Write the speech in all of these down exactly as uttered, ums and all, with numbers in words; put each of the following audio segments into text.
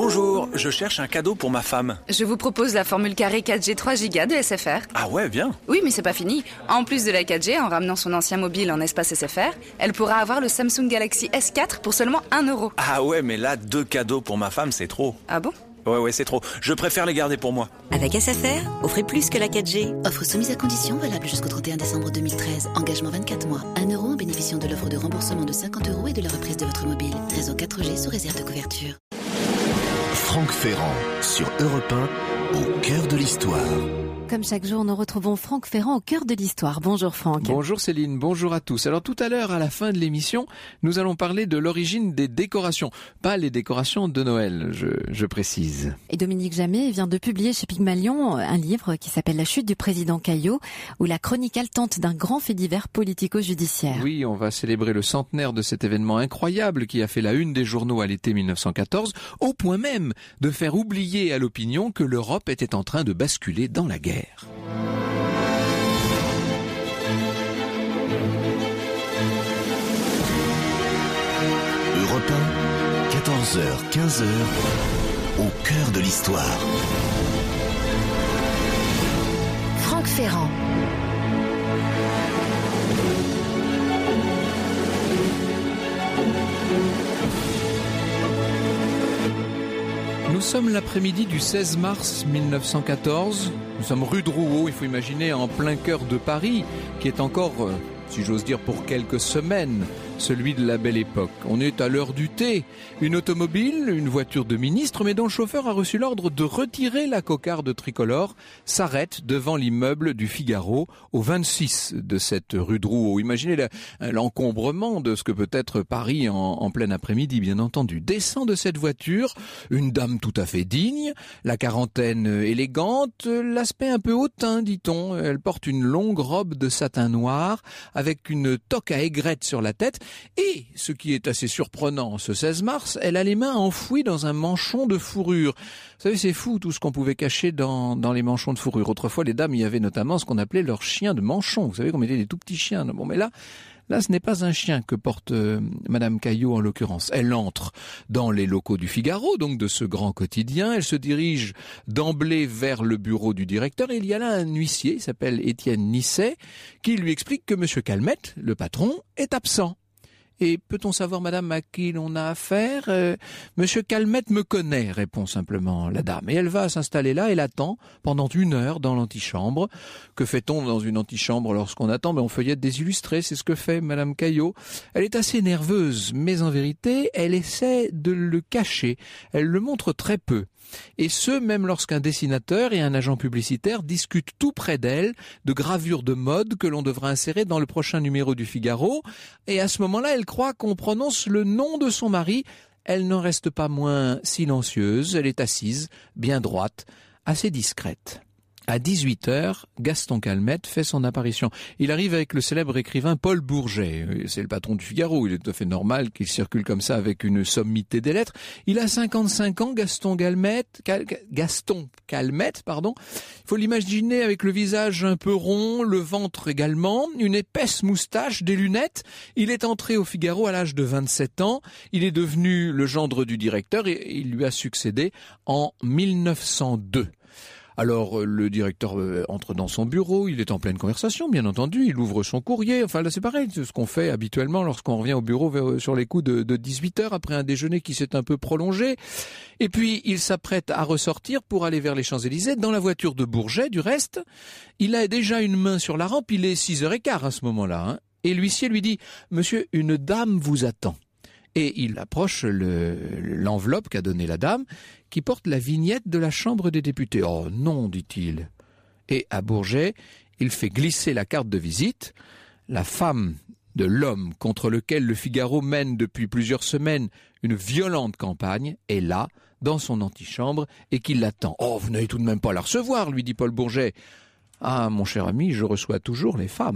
Bonjour, je cherche un cadeau pour ma femme. Je vous propose la formule carré quatre G trois giga de S F R. Ah ouais, bien. Oui, mais c'est pas fini. En plus de la quatre G, en ramenant son ancien mobile en espace S F R, elle pourra avoir le Samsung Galaxy S quatre pour seulement un euro. Ah ouais, mais là, deux cadeaux pour ma femme, c'est trop. Ah bon ? Ouais, ouais, c'est trop. Je préfère les garder pour moi. Avec S F R, offrez plus que la quatre G. Offre soumise à condition, valable jusqu'au trente et un décembre deux mille treize. Engagement vingt-quatre mois. un euro en bénéficiant de l'offre de remboursement de cinquante euros et de la reprise de votre mobile. Réseau quatre G sous réserve de couverture. Franck Ferrand, sur Europe un, au cœur de l'histoire. Comme chaque jour, nous retrouvons Franck Ferrand au cœur de l'histoire. Bonjour Franck. Bonjour Céline, bonjour à tous. Alors tout à l'heure, à la fin de l'émission, nous allons parler de l'origine des décorations. Pas les décorations de Noël, je, je précise. Et Dominique Jamais vient de publier chez Pygmalion un livre qui s'appelle La chute du président Caillot, où la chronicale tente d'un grand fait divers politico-judiciaire. Oui, on va célébrer le centenaire de cet événement incroyable qui a fait la une des journaux à l'été mille neuf cent quatorze, au point même de faire oublier à l'opinion que l'Europe était en train de basculer dans la guerre. Europe un, quatorze heures, quinze heures, au cœur de l'histoire. Franck Ferrand. Nous sommes l'après-midi du seize mars mille neuf cent quatorze. Nous sommes rue de Rouault, il faut imaginer, en plein cœur de Paris, qui est encore, euh, si j'ose dire, pour quelques semaines, celui de la belle époque. On est à l'heure du thé. Une automobile, une voiture de ministre, mais dont le chauffeur a reçu l'ordre de retirer la cocarde tricolore, s'arrête devant l'immeuble du Figaro, au vingt-six de cette rue de Rouault. Imaginez la, l'encombrement de ce que peut être Paris en, en plein après-midi, bien entendu. Descend de cette voiture une dame tout à fait digne, la quarantaine élégante, l'aspect un peu hautain, dit-on. Elle porte une longue robe de satin noir, avec une toque à aigrette sur la tête. Et, ce qui est assez surprenant ce seize mars, elle a les mains enfouies dans un manchon de fourrure. Vous savez, c'est fou tout ce qu'on pouvait cacher dans, dans les manchons de fourrure. Autrefois, les dames, il y avait notamment ce qu'on appelait leurs chiens de manchon. Vous savez qu'on mettait des tout petits chiens. Bon, mais là, là, ce n'est pas un chien que porte euh, Madame Caillot en l'occurrence. Elle entre dans les locaux du Figaro, donc de ce grand quotidien. Elle se dirige d'emblée vers le bureau du directeur. Et il y a là un huissier, il s'appelle Étienne Nisset, qui lui explique que Monsieur Calmette, le patron, est absent. Et peut-on savoir, madame, à qui l'on a affaire ? euh, Monsieur Calmette me connaît, répond simplement la dame. Et elle va s'installer là, elle attend pendant une heure dans l'antichambre. Que fait-on dans une antichambre lorsqu'on attend ? Ben, on feuillette des illustrés, c'est ce que fait madame Caillot. Elle est assez nerveuse, mais en vérité, elle essaie de le cacher. Elle le montre très peu. Et ce, même lorsqu'un dessinateur et un agent publicitaire discutent tout près d'elle de gravures de mode que l'on devra insérer dans le prochain numéro du Figaro. Et à ce moment-là, elle croit qu'on prononce le nom de son mari. Elle n'en reste pas moins silencieuse. Elle est assise, bien droite, assez discrète. À dix-huit heures, Gaston Calmette fait son apparition. Il arrive avec le célèbre écrivain Paul Bourget. C'est le patron du Figaro. Il est tout à fait normal qu'il circule comme ça avec une sommité des lettres. Il a cinquante-cinq ans, Gaston Calmette, Cal, Gaston Calmette, pardon. Il faut l'imaginer avec le visage un peu rond, le ventre également, une épaisse moustache, des lunettes. Il est entré au Figaro à l'âge de vingt-sept ans. Il est devenu le gendre du directeur et il lui a succédé en mille neuf cent deux. Alors, le directeur entre dans son bureau, il est en pleine conversation, bien entendu, il ouvre son courrier, enfin là c'est pareil, c'est ce qu'on fait habituellement lorsqu'on revient au bureau vers, sur les coups de, de dix-huit heures, après un déjeuner qui s'est un peu prolongé, et puis il s'apprête à ressortir pour aller vers les Champs-Élysées, dans la voiture de Bourget, du reste, il a déjà une main sur la rampe, il est six heures quinze à ce moment-là, hein, et l'huissier lui dit « Monsieur, une dame vous attend ». Et il approche le, l'enveloppe qu'a donnée la dame, qui porte la vignette de la Chambre des députés. « Oh non », dit-il. Et à Bourget, il fait glisser la carte de visite. La femme de l'homme contre lequel le Figaro mène depuis plusieurs semaines une violente campagne est là, dans son antichambre, et qui l'attend. « Oh, vous n'allez tout de même pas la recevoir », lui dit Paul Bourget. « Ah, mon cher ami, je reçois toujours les femmes. »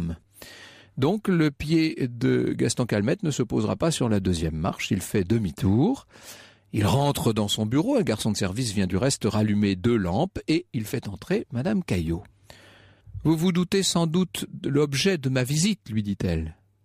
Donc le pied de Gaston Calmette ne se posera pas sur la deuxième marche, il fait demi-tour, il rentre dans son bureau, un garçon de service vient du reste rallumer deux lampes et il fait entrer Madame Caillot. « Vous vous doutez sans doute de l'objet de ma visite, lui dit-elle. »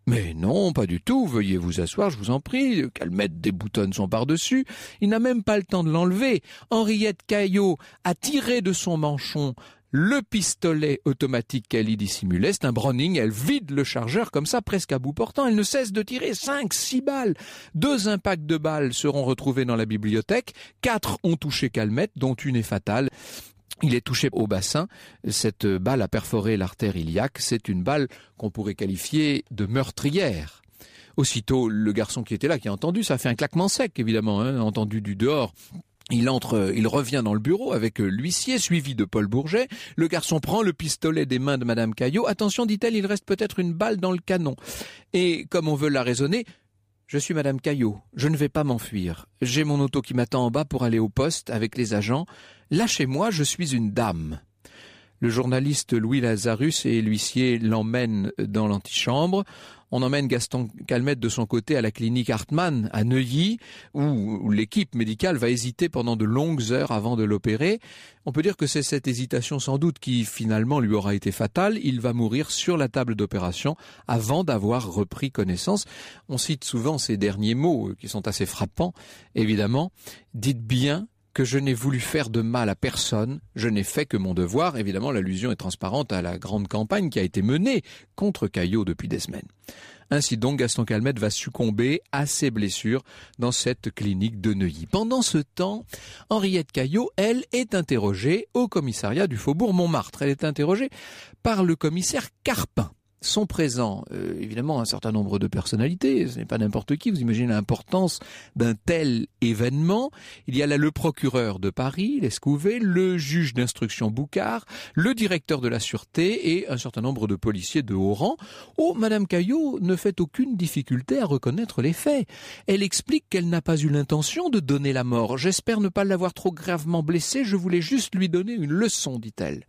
Mais non, pas du tout, veuillez vous asseoir, je vous en prie, Calmette déboutonne son par-dessus, il n'a même pas le temps de l'enlever. Henriette Caillot a tiré de son manchon le pistolet automatique qu'elle y dissimulait, c'est un Browning, elle vide le chargeur comme ça, presque à bout portant, elle ne cesse de tirer cinq, six balles. Deux impacts de balles seront retrouvés dans la bibliothèque, quatre ont touché Calmette, dont une est fatale. Il est touché au bassin, cette balle a perforé l'artère iliaque, c'est une balle qu'on pourrait qualifier de meurtrière. Aussitôt, le garçon qui était là, qui a entendu, ça a fait un claquement sec évidemment, hein, entendu du dehors. Il entre, il revient dans le bureau avec l'huissier, suivi de Paul Bourget. Le garçon prend le pistolet des mains de Madame Caillot. Attention, dit-elle, il reste peut-être une balle dans le canon. Et comme on veut la raisonner, je suis Madame Caillot, je ne vais pas m'enfuir. J'ai mon auto qui m'attend en bas pour aller au poste avec les agents. Lâchez-moi, je suis une dame. Le journaliste Louis Lazarus et l'huissier l'emmènent dans l'antichambre. On emmène Gaston Calmette de son côté à la clinique Hartmann à Neuilly, où l'équipe médicale va hésiter pendant de longues heures avant de l'opérer. On peut dire que c'est cette hésitation sans doute qui finalement lui aura été fatale. Il va mourir sur la table d'opération avant d'avoir repris connaissance. On cite souvent ces derniers mots qui sont assez frappants, évidemment. Dites bien que je n'ai voulu faire de mal à personne, je n'ai fait que mon devoir. Évidemment, l'allusion est transparente à la grande campagne qui a été menée contre Caillot depuis des semaines. Ainsi donc, Gaston Calmette va succomber à ses blessures dans cette clinique de Neuilly. Pendant ce temps, Henriette Caillot, elle, est interrogée au commissariat du Faubourg Montmartre. Elle est interrogée par le commissaire Carpin. Sont présents euh, évidemment un certain nombre de personnalités, ce n'est pas n'importe qui, vous imaginez l'importance d'un tel événement. Il y a là le procureur de Paris, Lescouvet, le juge d'instruction Boucard, le directeur de la sûreté et un certain nombre de policiers de haut rang. Oh, Madame Caillot ne fait aucune difficulté à reconnaître les faits. Elle explique qu'elle n'a pas eu l'intention de donner la mort. J'espère ne pas l'avoir trop gravement blessée, je voulais juste lui donner une leçon, dit-elle.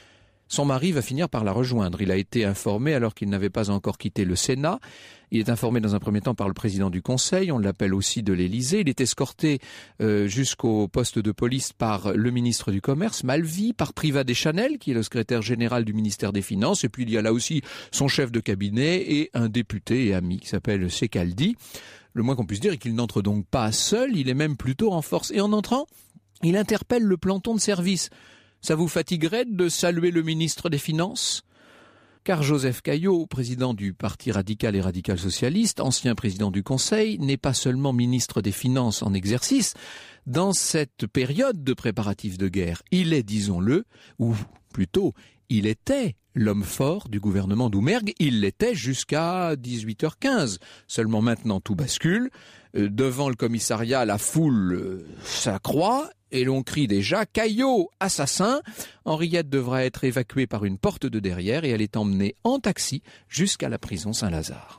Son mari va finir par la rejoindre. Il a été informé alors qu'il n'avait pas encore quitté le Sénat. Il est informé dans un premier temps par le président du Conseil, on l'appelle aussi de l'Élysée. Il est escorté euh, jusqu'au poste de police par le ministre du Commerce, Malvy, par Privat Deschanel, qui est le secrétaire général du ministère des Finances. Et puis il y a là aussi son chef de cabinet et un député et ami qui s'appelle Secaldi. Le moins qu'on puisse dire est qu'il n'entre donc pas seul, il est même plutôt en force. Et en entrant, il interpelle le planton de service. Ça vous fatiguerait de saluer le ministre des Finances ? Car Joseph Caillot, président du Parti radical et radical-socialiste, ancien président du Conseil, n'est pas seulement ministre des Finances en exercice. Dans cette période de préparatifs de guerre, il est, disons-le, ou plutôt, il était l'homme fort du gouvernement Doumergue. Il l'était jusqu'à dix-huit heures quinze. Seulement maintenant, tout bascule. Euh, devant le commissariat, la foule euh, s'accroît. Et l'on crie déjà « Caillot, assassin !» Henriette devra être évacuée par une porte de derrière et elle est emmenée en taxi jusqu'à la prison Saint-Lazare.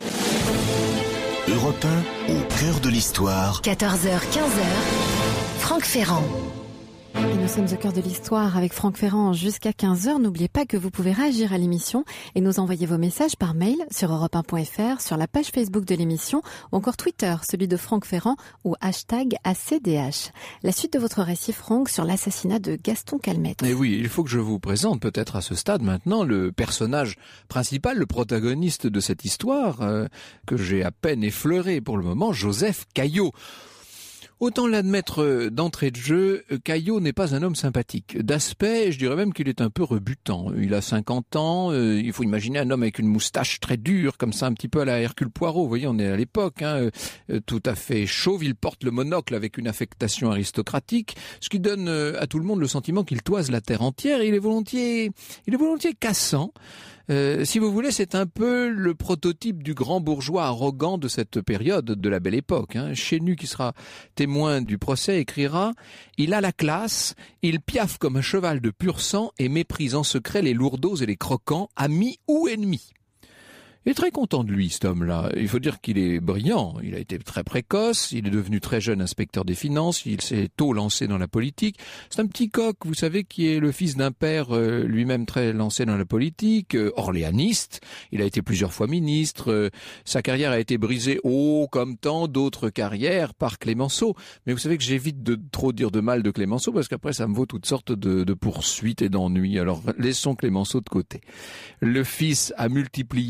Europe un, au cœur de l'histoire. quatorze heures quinze, Franck Ferrand. Et nous sommes au cœur de l'histoire avec Franck Ferrand jusqu'à quinze heures. N'oubliez pas que vous pouvez réagir à l'émission et nous envoyer vos messages par mail sur europe un point f r, sur la page Facebook de l'émission ou encore Twitter, celui de Franck Ferrand ou hashtag A C D H. La suite de votre récit, Franck, sur l'assassinat de Gaston Calmette. Et oui, il faut que je vous présente peut-être à ce stade maintenant le personnage principal, le protagoniste de cette histoire euh, que j'ai à peine effleuré pour le moment, Joseph Caillot. Autant l'admettre d'entrée de jeu, Caillot n'est pas un homme sympathique. D'aspect, je dirais même qu'il est un peu rebutant. Il a cinquante ans, euh, il faut imaginer un homme avec une moustache très dure, comme ça un petit peu à la Hercule Poirot. Vous voyez, on est à l'époque, hein, euh, tout à fait chauve. Il porte le monocle avec une affectation aristocratique, ce qui donne euh, à tout le monde le sentiment qu'il toise la terre entière. Et il est volontiers, il est volontiers cassant. Euh, si vous voulez, c'est un peu le prototype du grand bourgeois arrogant de cette période, de la Belle Époque. Hein. Chenu, qui sera témoin du procès, écrira « Il a la classe, il piaffe comme un cheval de pur sang et méprise en secret les lourdeaux et les croquants, amis ou ennemis. » Il est très content de lui, cet homme-là. Il faut dire qu'il est brillant. Il a été très précoce. Il est devenu très jeune inspecteur des finances. Il s'est tôt lancé dans la politique. C'est un petit coq, vous savez, qui est le fils d'un père euh, lui-même très lancé dans la politique, euh, orléaniste. Il a été plusieurs fois ministre. Euh, sa carrière a été brisée, oh, comme tant d'autres carrières, par Clémenceau. Mais vous savez que j'évite de trop dire de mal de Clémenceau parce qu'après, ça me vaut toutes sortes de, de poursuites et d'ennuis. Alors, laissons Clémenceau de côté. Le fils a multiplié les succès.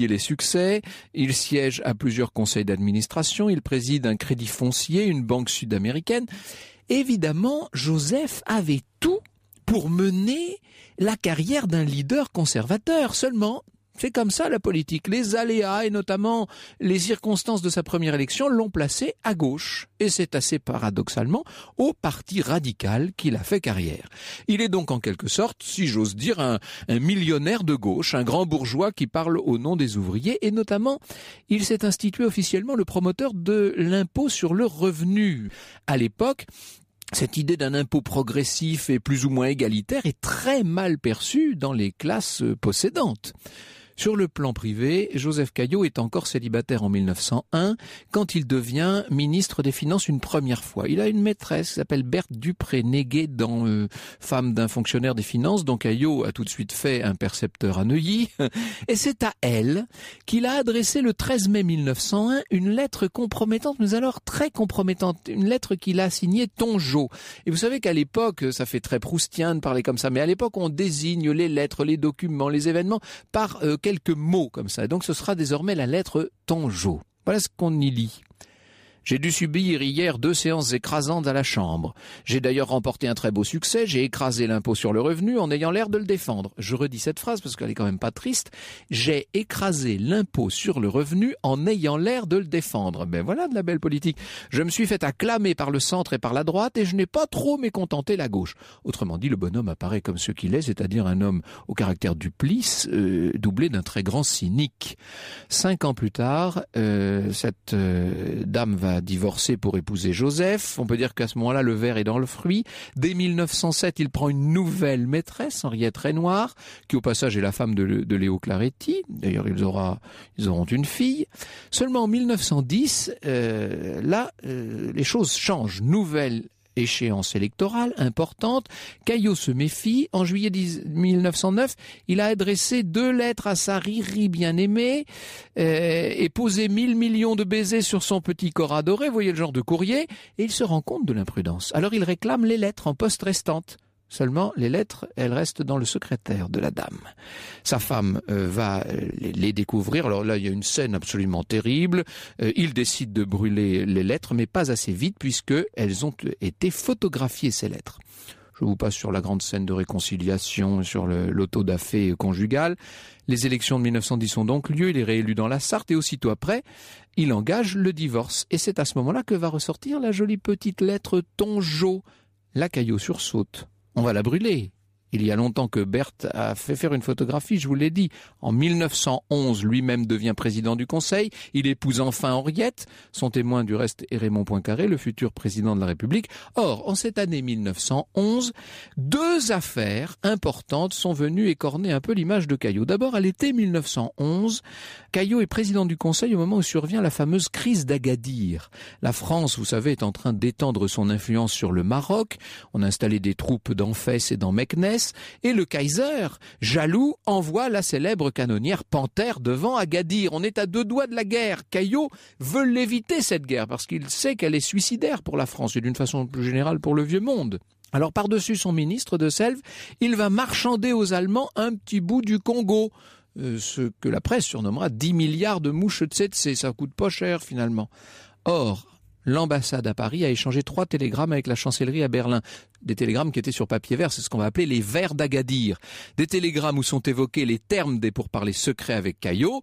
succès. Il siège à plusieurs conseils d'administration. Il préside un crédit foncier, une banque sud-américaine. Évidemment, Joseph avait tout pour mener la carrière d'un leader conservateur. Seulement, c'est comme ça la politique. Les aléas et notamment les circonstances de sa première élection l'ont placé à gauche. Et c'est assez paradoxalement au parti radical qu'il a fait carrière. Il est donc en quelque sorte, si j'ose dire, un, un millionnaire de gauche, un grand bourgeois qui parle au nom des ouvriers. Et notamment, il s'est institué officiellement le promoteur de l'impôt sur le revenu. À l'époque, cette idée d'un impôt progressif et plus ou moins égalitaire est très mal perçue dans les classes possédantes. Sur le plan privé, Joseph Caillaux est encore célibataire en mille neuf cent un quand il devient ministre des Finances une première fois. Il a une maîtresse qui s'appelle Berthe Dupré-Néguet dans euh, Femme d'un fonctionnaire des Finances, dont Caillaux a tout de suite fait un percepteur à Neuilly. Et c'est à elle qu'il a adressé le treize mai mille neuf cent un une lettre compromettante, mais alors très compromettante, une lettre qu'il a signée Tongeau. Et vous savez qu'à l'époque, ça fait très proustien de parler comme ça, mais à l'époque on désigne les lettres, les documents, les événements par euh, quelques mots comme ça. Donc ce sera désormais la lettre Tongeau. Voilà ce qu'on y lit. J'ai dû subir hier deux séances écrasantes à la Chambre. J'ai d'ailleurs remporté un très beau succès. J'ai écrasé l'impôt sur le revenu en ayant l'air de le défendre. Je redis cette phrase parce qu'elle est quand même pas triste. J'ai écrasé l'impôt sur le revenu en ayant l'air de le défendre. Ben voilà de la belle politique. Je me suis fait acclamer par le centre et par la droite et je n'ai pas trop mécontenté la gauche. Autrement dit, le bonhomme apparaît comme ce qu'il est, c'est-à-dire un homme au caractère duplice, euh, doublé d'un très grand cynique. Cinq ans plus tard, euh, cette euh, dame va divorcé pour épouser Joseph. On peut dire qu'à ce moment-là, le verre est dans le fruit. Dès mille neuf cent sept, il prend une nouvelle maîtresse, Henriette Renoir, qui au passage est la femme de, de Léo Claretti. D'ailleurs, ils, aura, ils auront une fille. Seulement en mille neuf cent dix, euh, là, euh, les choses changent. Nouvelle échéance électorale importante. Caillaux se méfie. En juillet mille neuf cent neuf, il a adressé deux lettres à sa Riri bien-aimée euh, et posé mille millions de baisers sur son petit corps adoré. Vous voyez le genre de courrier. Et il se rend compte de l'imprudence. Alors il réclame les lettres en poste restante. Seulement, les lettres, elles restent dans le secrétaire de la dame. Sa femme euh, va les, les découvrir. Alors là, il y a une scène absolument terrible. Euh, il décide de brûler les lettres, mais pas assez vite, puisqu'elles ont été photographiées, ces lettres. Je vous passe sur la grande scène de réconciliation, sur le, l'auto-da-fé conjugal. Les élections de mille neuf cent dix ont donc lieu. Il est réélu dans la Sarthe et aussitôt après, il engage le divorce. Et c'est à ce moment-là que va ressortir la jolie petite lettre Tongeau. La Caillaux sursaute. On va la brûler. Il y a longtemps que Berthe a fait faire une photographie, je vous l'ai dit. En mille neuf cent onze, lui-même devient président du Conseil. Il épouse enfin Henriette. Son témoin du reste est Raymond Poincaré, le futur président de la République. Or, en cette année mille neuf cent onze, deux affaires importantes sont venues écorner un peu l'image de Caillaux. D'abord, à l'été mille neuf cent onze, Caillaux est président du Conseil au moment où survient la fameuse crise d'Agadir. La France, vous savez, est en train d'étendre son influence sur le Maroc. On a installé des troupes dans Fès et dans Meknès. Et le Kaiser, jaloux, envoie la célèbre canonnière Panthère devant Agadir. On est à deux doigts de la guerre. Caillaux veut l'éviter, cette guerre, parce qu'il sait qu'elle est suicidaire pour la France et d'une façon plus générale pour le vieux monde. Alors par-dessus son ministre de Selve, il va marchander aux Allemands un petit bout du Congo. Euh, ce que la presse surnommera dix milliards de mouches tsetse. Ça coûte pas cher finalement. Or, l'ambassade à Paris a échangé trois télégrammes avec la chancellerie à Berlin. Des télégrammes qui étaient sur papier vert, c'est ce qu'on va appeler les vers d'Agadir. Des télégrammes où sont évoqués les termes des pourparlers secrets avec Caillaux.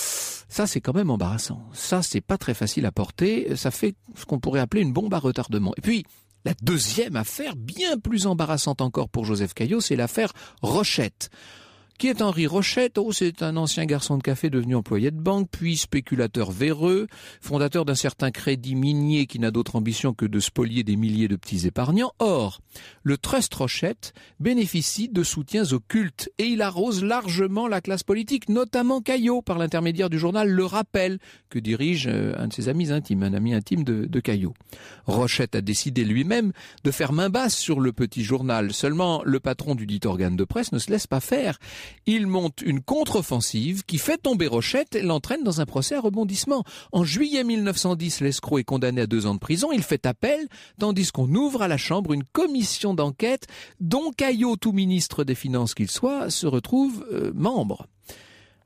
Ça, c'est quand même embarrassant. Ça, c'est pas très facile à porter. Ça fait ce qu'on pourrait appeler une bombe à retardement. Et puis, la deuxième affaire, bien plus embarrassante encore pour Joseph Caillaux, c'est l'affaire Rochette. Qui est Henri Rochette? Oh, c'est un ancien garçon de café devenu employé de banque, puis spéculateur véreux, fondateur d'un certain crédit minier qui n'a d'autre ambition que de spolier des milliers de petits épargnants. Or, le Trust Rochette bénéficie de soutiens occultes et il arrose largement la classe politique, notamment Caillaux, par l'intermédiaire du journal Le Rappel, que dirige un de ses amis intimes, un ami intime de, de Caillaux. Rochette a décidé lui-même de faire main basse sur le petit journal. Seulement, le patron du dit organe de presse ne se laisse pas faire. Il monte une contre-offensive qui fait tomber Rochette et l'entraîne dans un procès à rebondissement. En juillet mille neuf cent dix, l'escroc est condamné à deux ans de prison. Il fait appel, tandis qu'on ouvre à la Chambre une commission d'enquête dont Caillaux, tout ministre des Finances qu'il soit, se retrouve euh, membre.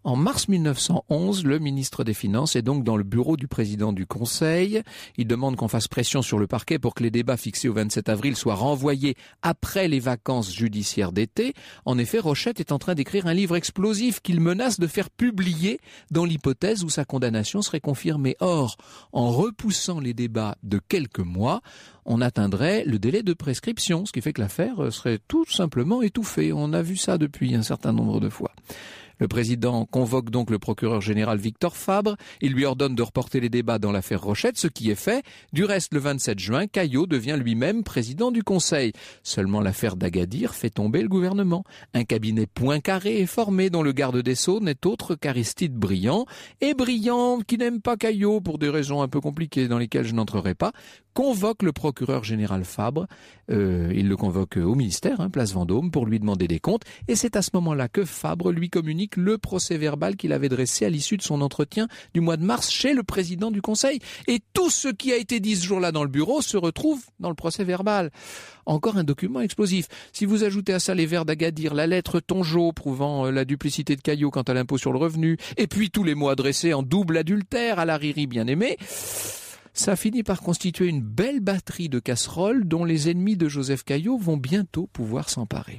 En mars mille neuf cent onze, le ministre des Finances est donc dans le bureau du président du Conseil. Il demande qu'on fasse pression sur le parquet pour que les débats fixés au vingt-sept avril soient renvoyés après les vacances judiciaires d'été. En effet, Rochette est en train d'écrire un livre explosif qu'il menace de faire publier dans l'hypothèse où sa condamnation serait confirmée. Or, en repoussant les débats de quelques mois, on atteindrait le délai de prescription, ce qui fait que l'affaire serait tout simplement étouffée. On a vu ça depuis un certain nombre de fois. Le président convoque donc le procureur général Victor Fabre. Il lui ordonne de reporter les débats dans l'affaire Rochette, ce qui est fait. Du reste, le vingt-sept juin, Caillot devient lui-même président du Conseil. Seulement l'affaire d'Agadir fait tomber le gouvernement. Un cabinet Poincaré est formé, dont le garde des Sceaux n'est autre qu'Aristide Briand. Et Briand, qui n'aime pas Caillot pour des raisons un peu compliquées dans lesquelles je n'entrerai pas, convoque le procureur général Fabre. Euh, il le convoque au ministère, hein, place Vendôme, pour lui demander des comptes. Et c'est à ce moment-là que Fabre lui communique le procès-verbal qu'il avait dressé à l'issue de son entretien du mois de mars chez le président du Conseil. Et tout ce qui a été dit ce jour-là dans le bureau se retrouve dans le procès-verbal. Encore un document explosif. Si vous ajoutez à ça les vers d'Agadir, la lettre Tongeau prouvant la duplicité de Caillot quant à l'impôt sur le revenu, et puis tous les mots adressés en double adultère à la Riri bien-aimée, ça finit par constituer une belle batterie de casseroles dont les ennemis de Joseph Caillot vont bientôt pouvoir s'emparer.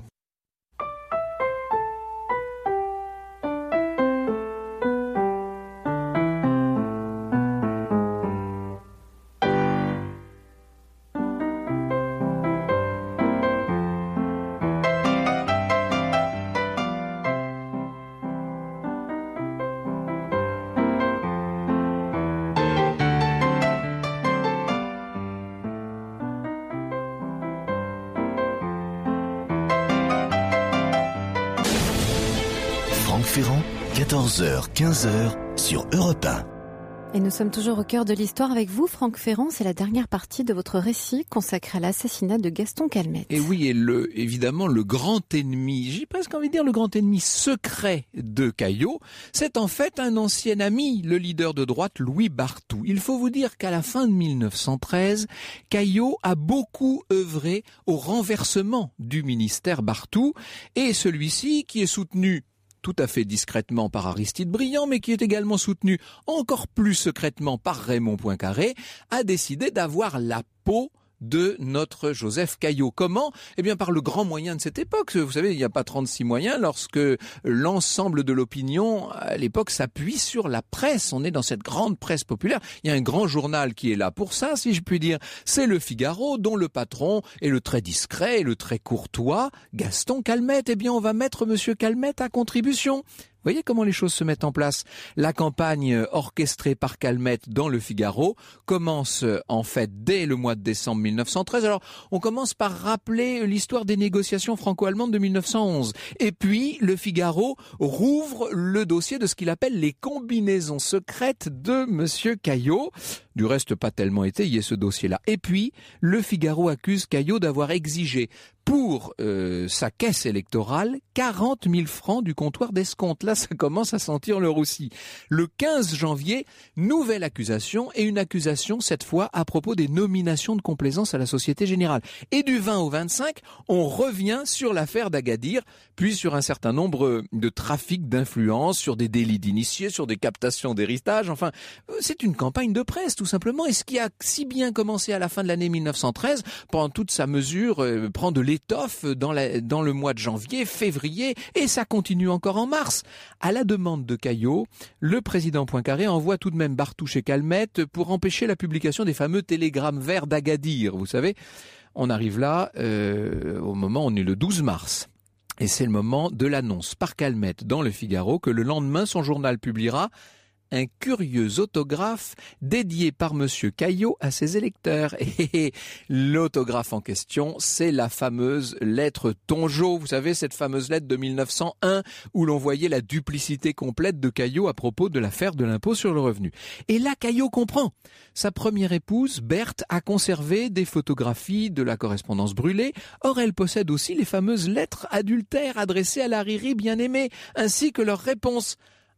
Ferrand, quatorze heures quinze heures sur Europe un. Et nous sommes toujours au cœur de l'histoire avec vous, Franck Ferrand. C'est la dernière partie de votre récit consacré à l'assassinat de Gaston Calmette. Et oui, et le, évidemment, le grand ennemi, j'ai presque envie de dire le grand ennemi secret de Caillot, c'est en fait un ancien ami, le leader de droite Louis Barthou. Il faut vous dire qu'à la fin de mille neuf cent treize, Caillot a beaucoup œuvré au renversement du ministère Barthou, et celui-ci, qui est soutenu tout à fait discrètement par Aristide Briand, mais qui est également soutenu encore plus secrètement par Raymond Poincaré, a décidé d'avoir la peau de notre Joseph Caillot. Comment ? Eh bien par le grand moyen de cette époque. Vous savez, il n'y a pas trente-six moyens lorsque l'ensemble de l'opinion à l'époque s'appuie sur la presse. On est dans cette grande presse populaire. Il y a un grand journal qui est là pour ça, si je puis dire. C'est Le Figaro, dont le patron est le très discret et le très courtois Gaston Calmette. Eh bien on va mettre Monsieur Calmette à contribution. Vous voyez comment les choses se mettent en place. La campagne orchestrée par Calmette dans Le Figaro commence en fait dès le mois de décembre mille neuf cent treize. Alors on commence par rappeler l'histoire des négociations franco-allemandes de mille neuf cent onze. Et puis Le Figaro rouvre le dossier de ce qu'il appelle les combinaisons secrètes de Monsieur Caillot. Du reste, pas tellement étayé ce dossier-là. Et puis, Le Figaro accuse Caillot d'avoir exigé pour euh, sa caisse électorale quarante mille francs du comptoir d'escompte. Là, ça commence à sentir le roussi. Le quinze janvier, nouvelle accusation, et une accusation cette fois à propos des nominations de complaisance à la Société Générale. Et du vingt au vingt-cinq, on revient sur l'affaire d'Agadir, puis sur un certain nombre de trafics d'influence, sur des délits d'initiés, sur des captations d'héritage. Enfin, c'est une campagne de presse, tout simplement. Et ce qui a si bien commencé à la fin de l'année mille neuf cent treize, prend toute sa mesure, euh, prend de l'étoffe dans, la, dans le mois de janvier, février, et ça continue encore en mars. À la demande de Caillot, le président Poincaré envoie tout de même Barthou chez Calmette pour empêcher la publication des fameux télégrammes verts d'Agadir. Vous savez, on arrive là euh, au moment, on est le douze mars. Et c'est le moment de l'annonce par Calmette dans Le Figaro que le lendemain, son journal publiera un curieux autographe dédié par Monsieur Caillot à ses électeurs. Et l'autographe en question, c'est la fameuse lettre Tongeau. Vous savez, cette fameuse lettre de mille neuf cent un où l'on voyait la duplicité complète de Caillot à propos de l'affaire de l'impôt sur le revenu. Et là, Caillot comprend. Sa première épouse, Berthe, a conservé des photographies de la correspondance brûlée. Or, elle possède aussi les fameuses lettres adultères adressées à la Riri bien-aimée, ainsi que leurs réponses.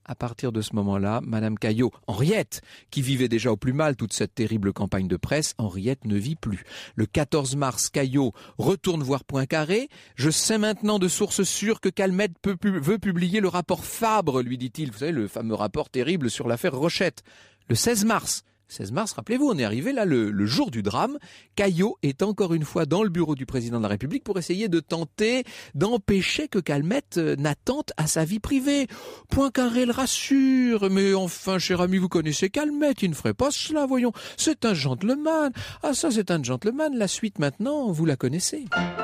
à partir de ce moment-là, Madame Caillot, Henriette, qui vivait déjà au plus mal toute cette terrible campagne de presse, Henriette ne vit plus. Le quatorze mars, Caillot retourne voir Poincaré. Je sais maintenant de sources sûres que Calmette peut, veut publier le rapport Fabre, lui dit-il. Vous savez, le fameux rapport terrible sur l'affaire Rochette. Le seize mars, seize mars, rappelez-vous, on est arrivé là le, le jour du drame. Caillot est encore une fois dans le bureau du président de la République pour essayer de tenter d'empêcher que Calmette n'attente à sa vie privée. Poincaré le rassure. Mais enfin, cher ami, vous connaissez Calmette, il ne ferait pas cela, voyons. C'est un gentleman. Ah ça, c'est un gentleman. La suite maintenant, vous la connaissez.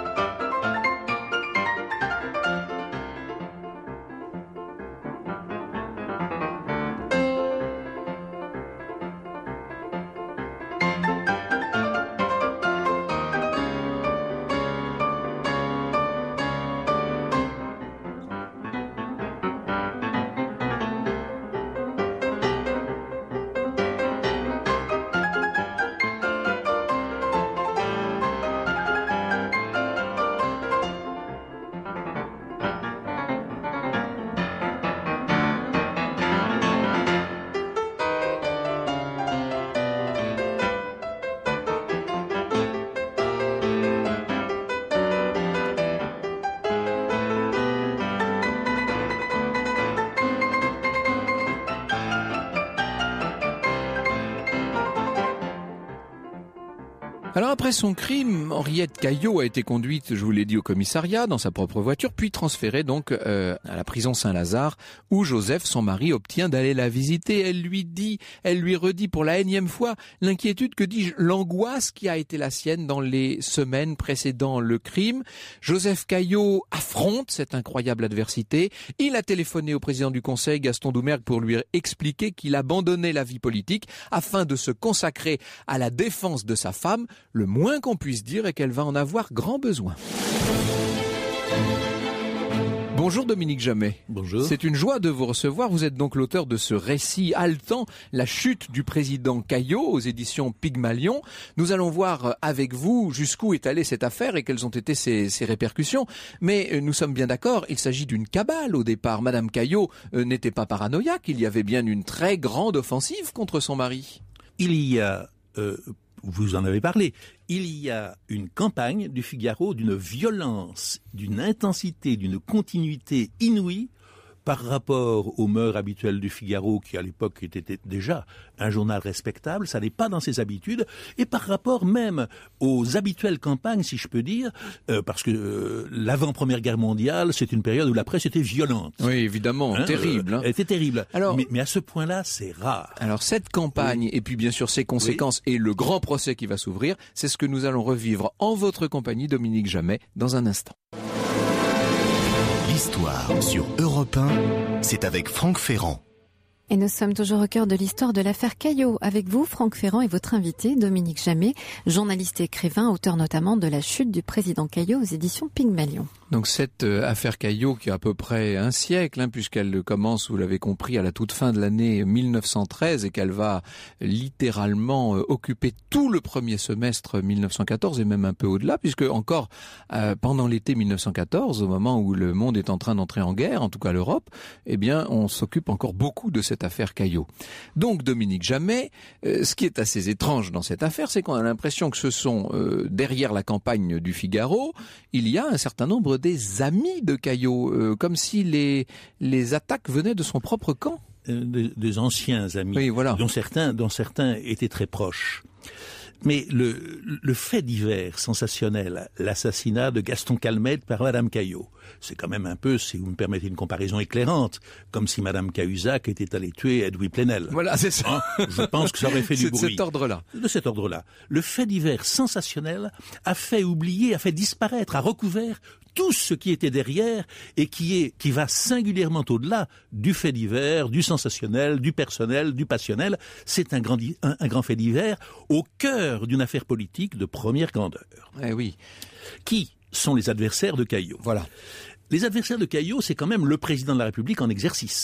Alors après son crime, Henriette Caillot a été conduite, je vous l'ai dit, au commissariat dans sa propre voiture, puis transférée donc euh, à la prison Saint-Lazare, où Joseph, son mari, obtient d'aller la visiter. Elle lui dit, elle lui redit pour la énième fois l'inquiétude, que dis-je, l'angoisse qui a été la sienne dans les semaines précédant le crime. Joseph Caillot affronte cette incroyable adversité. Il a téléphoné au président du Conseil, Gaston Doumergue, pour lui expliquer qu'il abandonnait la vie politique afin de se consacrer à la défense de sa femme. Le moins qu'on puisse dire est qu'elle va en avoir grand besoin. Bonjour Dominique Jamais. Bonjour. C'est une joie de vous recevoir. Vous êtes donc l'auteur de ce récit haletant, La chute du président Caillot, aux éditions Pygmalion. Nous allons voir avec vous jusqu'où est allée cette affaire et quelles ont été ses, ses répercussions. Mais nous sommes bien d'accord, il s'agit d'une cabale au départ. Madame Caillot euh, n'était pas paranoïaque, il y avait bien une très grande offensive contre son mari. Il y a... Euh... Vous en avez parlé. Il y a une campagne du Figaro d'une violence, d'une intensité, d'une continuité inouïe par rapport aux mœurs habituelles du Figaro, qui à l'époque était déjà un journal respectable, ça n'est pas dans ses habitudes, et par rapport même aux habituelles campagnes, si je peux dire, euh, parce que euh, l'avant-première guerre mondiale, c'est une période où la presse était violente. Oui, évidemment, hein, terrible. Hein. Elle était terrible, alors, mais, mais à ce point-là, c'est rare. Alors cette campagne, oui. Et puis bien sûr ses conséquences, oui. Et le grand procès qui va s'ouvrir, c'est ce que nous allons revivre en votre compagnie, Dominique Jamais, dans un instant. L'histoire sur Europe un, c'est avec Franck Ferrand. Et nous sommes toujours au cœur de l'histoire de l'affaire Caillot. Avec vous, Franck Ferrand, et votre invité, Dominique Jamais, journaliste et écrivain, auteur notamment de La chute du président Caillot aux éditions Pygmalion. Donc cette euh, affaire Caillot qui a à peu près un siècle, hein, puisqu'elle commence, vous l'avez compris, à la toute fin de l'année mille neuf cent treize et qu'elle va littéralement euh, occuper tout le premier semestre mille neuf cent quatorze et même un peu au-delà, puisque encore euh, pendant l'été mille neuf cent quatorze, au moment où le monde est en train d'entrer en guerre, en tout cas l'Europe, eh bien on s'occupe encore beaucoup de cette affaire Caillot. Donc Dominique Jamais, euh, ce qui est assez étrange dans cette affaire, c'est qu'on a l'impression que ce sont, euh, derrière la campagne du Figaro, il y a un certain nombre des amis de Caillot, euh, comme si les, les attaques venaient de son propre camp. Euh, des, des anciens amis, oui, voilà. dont certains, dont certains étaient très proches. Mais le, le fait divers sensationnel, l'assassinat de Gaston Calmette par Madame Caillot, c'est quand même un peu, si vous me permettez une comparaison éclairante, comme si Madame Cahuzac était allée tuer Edoui Plenel. Voilà, c'est ça. Hein, je pense que ça aurait fait du c'est bruit. De cet ordre-là. De cet ordre-là. Le fait divers sensationnel a fait oublier, a fait disparaître, a recouvert tout ce qui était derrière et qui est, qui va singulièrement au-delà du fait divers, du sensationnel, du personnel, du passionnel. C'est un grand, un, un grand fait divers au cœur d'une affaire politique de première grandeur. Eh oui. Qui sont les adversaires de Caillot? Voilà. Les adversaires de Caillot, c'est quand même le président de la République en exercice.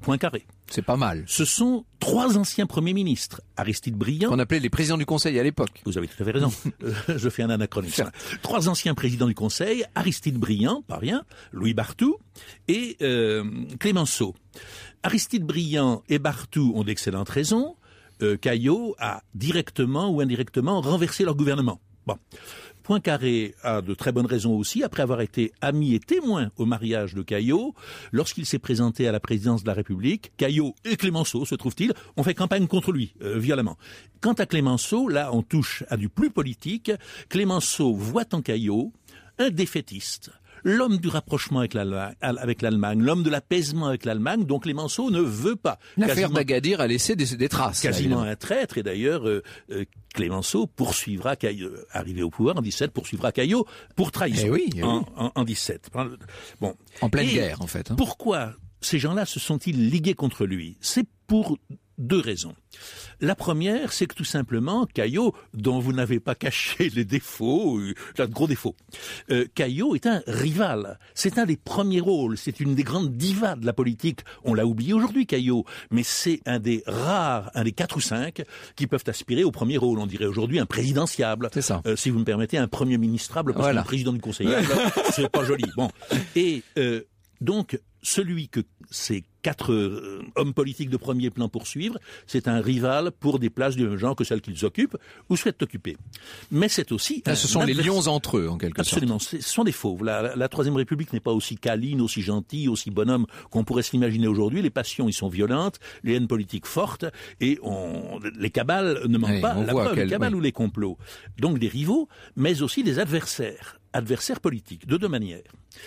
Poincaré. C'est pas mal. Ce sont trois anciens premiers ministres. Aristide Briand. Qu'on appelait les présidents du Conseil à l'époque. Vous avez tout à fait raison. euh, je fais un anachronisme. Trois anciens présidents du Conseil. Aristide Briand, pas rien. Louis Barthou et euh, Clémenceau. Aristide Briand et Barthou ont d'excellentes raisons. Euh, Caillaux a directement ou indirectement renversé leur gouvernement. Bon. Poincaré a de très bonnes raisons aussi, après avoir été ami et témoin au mariage de Caillaux, lorsqu'il s'est présenté à la présidence de la République, Caillaux et Clémenceau, se trouve-t-il, ont fait campagne contre lui, euh, violemment. Quant à Clémenceau, là on touche à du plus politique. Clémenceau voit en Caillaux un défaitiste, l'homme du rapprochement avec l'Allemagne, avec l'Allemagne, l'homme de l'apaisement avec l'Allemagne, dont Clémenceau ne veut pas. L'affaire d'Agadir a laissé des, des traces. Quasiment là, un traître, et d'ailleurs, euh, euh, Clémenceau poursuivra Caillaux, arrivé au pouvoir en dix-sept, poursuivra Caillot pour trahison. Eh oui, eh oui. En, en, en dix-sept. Bon. En pleine et guerre, en fait. Hein. Pourquoi ces gens-là se sont-ils ligués contre lui? C'est pour deux raisons. La première, c'est que tout simplement, Caillot, dont vous n'avez pas caché les défauts, euh, de gros défauts, euh, Caillot est un rival. C'est un des premiers rôles. C'est une des grandes divas de la politique. On l'a oublié aujourd'hui, Caillot, mais c'est un des rares, un des quatre ou cinq qui peuvent aspirer au premier rôle. On dirait aujourd'hui un présidentiable. C'est ça. Euh, si vous me permettez, un premier ministrable, parce voilà. qu'un président du conseil, c'est pas joli. Bon. Et euh, donc, celui que ces quatre euh, hommes politiques de premier plan poursuivre, c'est un rival pour des places du même genre que celles qu'ils occupent ou souhaitent occuper. Mais c'est aussi... Là, ce sont les lions entre eux, en quelque Absolument, sorte. Absolument, ce sont des fauves. La, la, la Troisième République n'est pas aussi câline, aussi gentille, aussi bonhomme qu'on pourrait se l'imaginer aujourd'hui. Les passions y sont violentes, les haines politiques fortes, et on, les cabales ne manquent oui, pas. La preuve, quel, les cabales oui. ou les complots. Donc des rivaux, mais aussi des adversaires, adversaires politiques, de deux manières.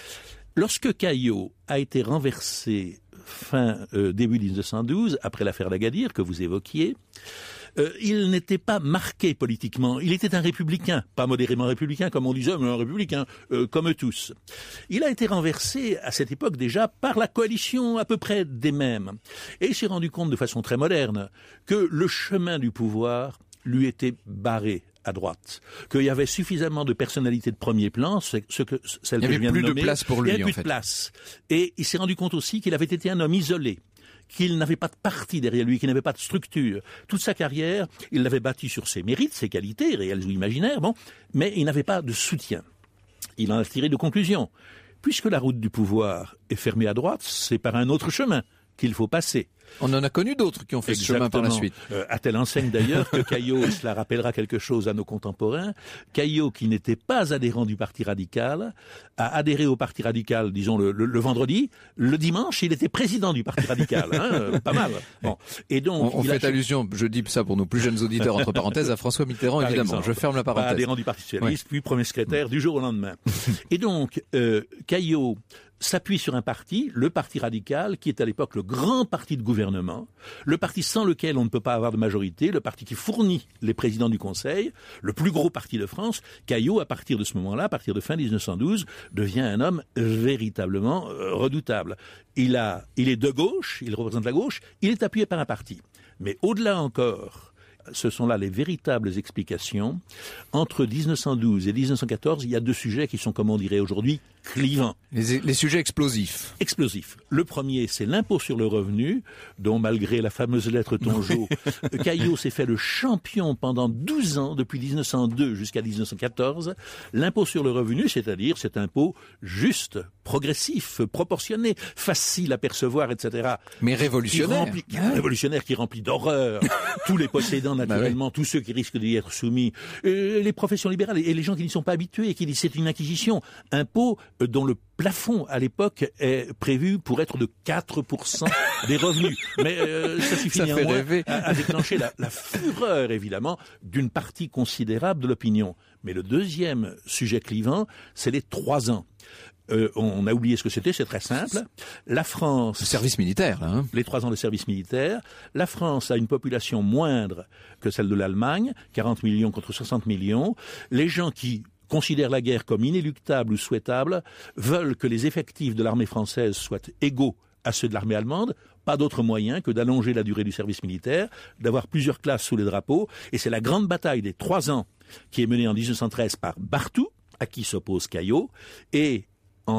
Lorsque Caillot a été renversé fin euh, début dix-neuf cent douze, après l'affaire d'Agadir que vous évoquiez, euh, il n'était pas marqué politiquement. Il était un républicain, pas modérément républicain comme on disait, mais un républicain euh, comme eux tous. Il a été renversé à cette époque déjà par la coalition à peu près des mêmes. Et il s'est rendu compte de façon très moderne que le chemin du pouvoir lui était barré à droite, qu'il y avait suffisamment de personnalités de premier plan, ce que, celle que je viens de nommer. Il n'y avait plus de place pour lui, Il n'y avait plus en fait. de place. Et il s'est rendu compte aussi qu'il avait été un homme isolé, qu'il n'avait pas de parti derrière lui, qu'il n'avait pas de structure. Toute sa carrière, il l'avait bâtie sur ses mérites, ses qualités, réelles ou imaginaires, bon, mais il n'avait pas de soutien. Il en a tiré de conclusions. Puisque la route du pouvoir est fermée à droite, c'est par un autre chemin qu'il faut passer. On en a connu d'autres qui ont fait Exactement. ce chemin par la suite. Euh, à telle enseigne d'ailleurs que Caillot, cela rappellera quelque chose à nos contemporains, Caillot, qui n'était pas adhérent du Parti radical, a adhéré au Parti radical, disons, le, le, le vendredi. Le dimanche, il était président du Parti radical. Hein, euh, pas mal. Bon. Et donc, on on il fait a... allusion, je dis ça pour nos plus jeunes auditeurs, entre parenthèses, à François Mitterrand, Par évidemment. exemple, Je ferme la pas parenthèse. adhérent du Parti socialiste, Ouais. puis premier secrétaire du jour au lendemain. Et donc, euh, Caillot s'appuie sur un parti, le Parti radical, qui est à l'époque le grand parti de gouvernement, le parti sans lequel on ne peut pas avoir de majorité, le parti qui fournit les présidents du Conseil, le plus gros parti de France. Caillot, à partir de ce moment-là, à partir de fin dix-neuf cent douze, devient un homme véritablement euh, redoutable. Il a, il est de gauche, il représente la gauche, il est appuyé par un parti. Mais au-delà encore, ce sont là les véritables explications. Entre dix-neuf cent douze et dix-neuf cent quatorze, il y a deux sujets qui sont, comme on dirait aujourd'hui, clivants. Les, les sujets explosifs. Explosifs. Le premier, c'est l'impôt sur le revenu, dont malgré la fameuse lettre Tongeau, Caillot s'est fait le champion pendant douze ans, depuis dix-neuf cent deux jusqu'à dix-neuf cent quatorze. L'impôt sur le revenu, c'est-à-dire cet impôt juste, progressif, proportionné, facile à percevoir, et cetera. Mais révolutionnaire. Qui remplit, qui, révolutionnaire, qui remplit d'horreur tous les possédants, naturellement, bah oui. tous ceux qui risquent d'y être soumis, euh, les professions libérales et les gens qui n'y sont pas habitués et qui disent c'est une acquisition. Impôt euh, dont le plafond, à l'époque, est prévu pour être de quatre pour cent des revenus. Mais euh, ça suffit néanmoins à, à déclencher la, la fureur, évidemment, d'une partie considérable de l'opinion. Mais le deuxième sujet clivant, c'est les trois ans. Euh, on a oublié ce que c'était, c'est très simple. La France... Le service militaire, là. Hein. Les trois ans de service militaire. La France a une population moindre que celle de l'Allemagne, quarante millions contre soixante millions. Les gens qui considèrent la guerre comme inéluctable ou souhaitable veulent que les effectifs de l'armée française soient égaux à ceux de l'armée allemande. Pas d'autre moyen que d'allonger la durée du service militaire, d'avoir plusieurs classes sous les drapeaux. Et c'est la grande bataille des trois ans qui est menée en dix-neuf cent treize par Barthou, à qui s'oppose Caillot, et en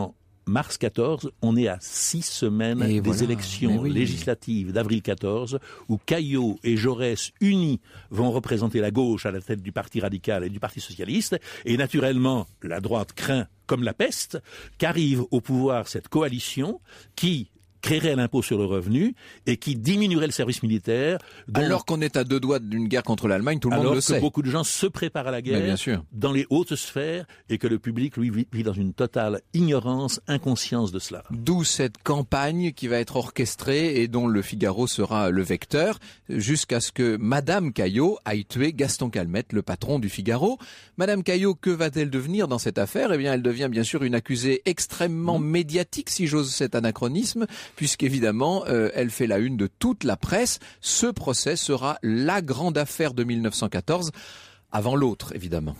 mars quatorze, on est à six semaines et des voilà. élections oui. législatives d'avril quatorze, où Caillot et Jaurès unis vont représenter la gauche à la tête du Parti radical et du Parti socialiste, et naturellement, la droite craint comme la peste qu'arrive au pouvoir cette coalition qui créerait l'impôt sur le revenu et qui diminuerait le service militaire. Donc, alors qu'on est à deux doigts d'une guerre contre l'Allemagne, tout le monde le sait. Alors que beaucoup de gens se préparent à la guerre bien sûr. dans les hautes sphères et que le public, lui, vit dans une totale ignorance, inconscience de cela. D'où cette campagne qui va être orchestrée et dont le Figaro sera le vecteur, jusqu'à ce que Madame Caillot aille tuer Gaston Calmette, le patron du Figaro. Madame Caillot, que va-t-elle devenir dans cette affaire ? Eh bien, elle devient bien sûr une accusée extrêmement mmh. médiatique, si j'ose cet anachronisme, puisqu'évidemment, euh, elle fait la une de toute la presse. Ce procès sera la grande affaire de mille neuf cent quatorze, avant l'autre, évidemment.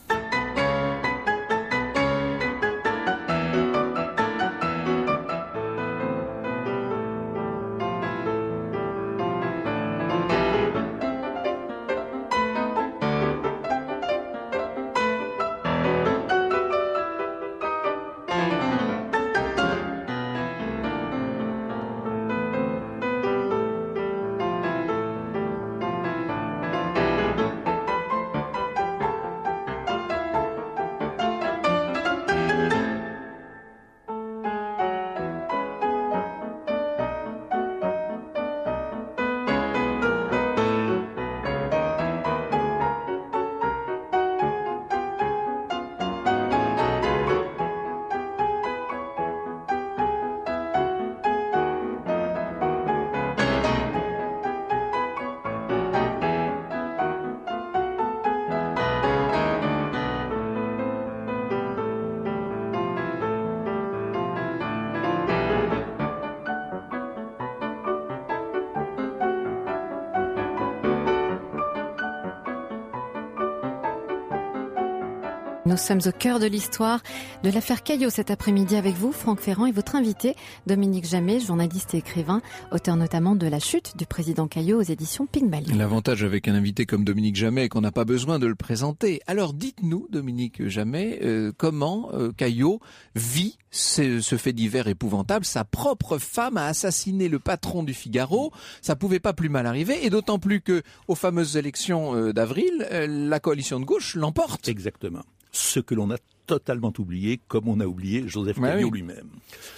Nous sommes au cœur de l'histoire de l'affaire Caillot cet après-midi avec vous, Franck Ferrand, et votre invité, Dominique Jamais, journaliste et écrivain, auteur notamment de La chute du président Caillot aux éditions Pygmalion. L'avantage avec un invité comme Dominique Jamais est qu'on n'a pas besoin de le présenter. Alors dites-nous, Dominique Jamais, euh, comment euh, Caillot vit ce, ce fait divers épouvantable. Sa propre femme a assassiné le patron du Figaro. Ça pouvait pas plus mal arriver, et d'autant plus que aux fameuses élections euh, d'avril, euh, la coalition de gauche l'emporte. Exactement. Ce que l'on a totalement oublié, comme on a oublié Joseph ouais, Caillot oui. lui-même.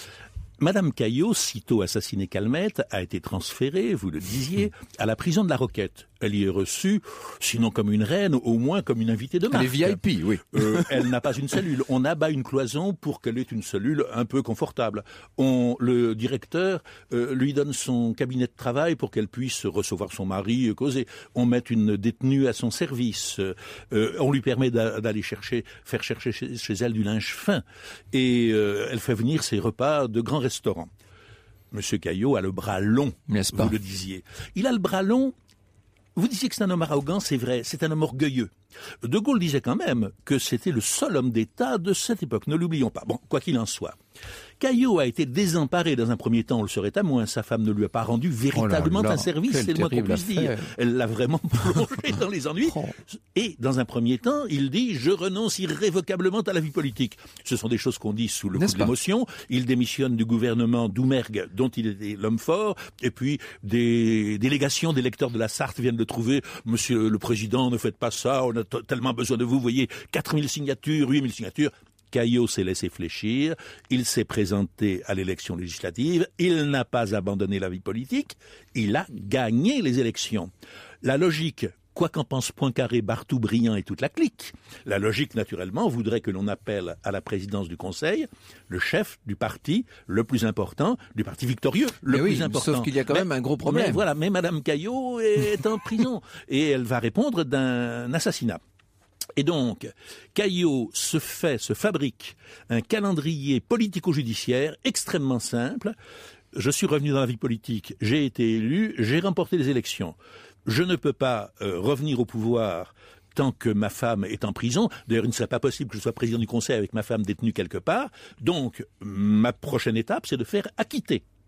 Madame Caillot, sitôt assassinée Calmette, a été transférée, vous le disiez, à la prison de la Roquette. Elle y est reçue, sinon comme une reine, au moins comme une invitée de marque. Elle est V I P, oui. Euh, elle n'a pas une cellule. On abat une cloison pour qu'elle ait une cellule un peu confortable. On, le directeur euh, lui donne son cabinet de travail pour qu'elle puisse recevoir son mari, euh, causer. On met une détenue à son service. Euh, on lui permet d'a, d'aller chercher, faire chercher chez, chez elle du linge fin. Et euh, elle fait venir ses repas de grands restaurants. Monsieur Caillot a le bras long, n'est-ce vous pas ? le disiez. Il a le bras long. Vous disiez que c'est un homme arrogant, c'est vrai, c'est un homme orgueilleux. De Gaulle disait quand même que c'était le seul homme d'État de cette époque, ne l'oublions pas. Bon, quoi qu'il en soit. Caillot a été désemparé dans un premier temps, on le saurait à moins. Sa femme ne lui a pas rendu véritablement oh là là, un service, c'est le moins qu'on puisse dire. Elle l'a vraiment plongé dans les ennuis. Oh. Et dans un premier temps, il dit « Je renonce irrévocablement à la vie politique ». Ce sont des choses qu'on dit sous le N'est-ce coup de l'émotion. Il démissionne du gouvernement Doumergue, dont il était l'homme fort. Et puis, des délégations d'électeurs de la Sarthe viennent le trouver. « Monsieur le Président, ne faites pas ça, on a t- tellement besoin de vous. Vous voyez, quatre mille signatures, huit mille signatures ». Caillot s'est laissé fléchir, il s'est présenté à l'élection législative, il n'a pas abandonné la vie politique, il a gagné les élections. La logique, quoi qu'en pense Poincaré, Barthou, Briand et toute la clique, la logique naturellement voudrait que l'on appelle à la présidence du Conseil le chef du parti le plus important, du parti victorieux le mais plus oui, important. Sauf qu'il y a quand mais, même un gros problème. Mais voilà, mais Madame Caillot est en prison et elle va répondre d'un assassinat. Et donc, Caillot se fait, se fabrique un calendrier politico-judiciaire extrêmement simple. Je suis revenu dans la vie politique, j'ai été élu, j'ai remporté les élections. Je ne peux pas euh, revenir au pouvoir tant que ma femme est en prison. D'ailleurs, il ne serait pas possible que je sois président du Conseil avec ma femme détenue quelque part. Donc, ma prochaine étape, c'est de faire acquitter